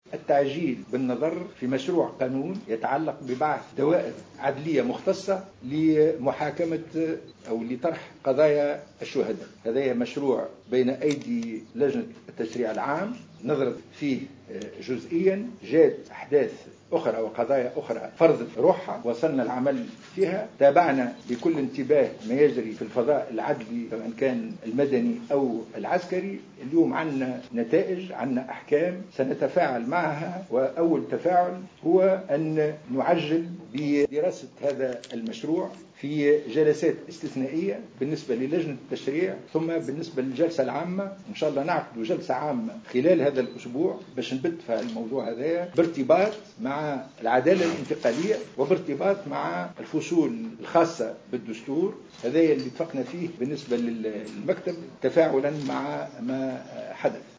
التعجيل بالنظر في مشروع قانون يتعلق ببعث دوائر عدلية مختصة لمحاكمة أو لطرح قضايا الشهداء. هذا مشروع بين أيدي لجنة التشريع العام، نظرت فيه جزئيا، جاءت أحداث أخرى وقضايا أخرى فرضت روحها، وصلنا العمل فيها، تابعنا بكل انتباه ما يجري في الفضاء العدلي سواء كان المدني أو العسكري. اليوم عندنا نتائج، عندنا أحكام سنتفاعل معها، وأول تفاعل هو أن نعجل بدراسة هذا المشروع في جلسات استثنائية بالنسبة للجنة التشريع، ثم بالنسبة للجلسة العامة إن شاء الله نعقد جلسة عامة خلال هذا الأسبوع باش نبت في الموضوع هذا بارتباط مع العدالة الانتقالية وبارتباط مع الفصول الخاصة بالدستور. هذا اللي اتفقنا فيه بالنسبة للمكتب تفاعلا مع ما حدث.